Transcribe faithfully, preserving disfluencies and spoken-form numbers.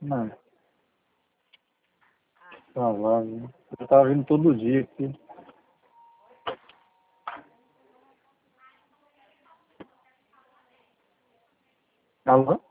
Não, tá lá, viu? Eu tava vindo todo dia aqui. Alô?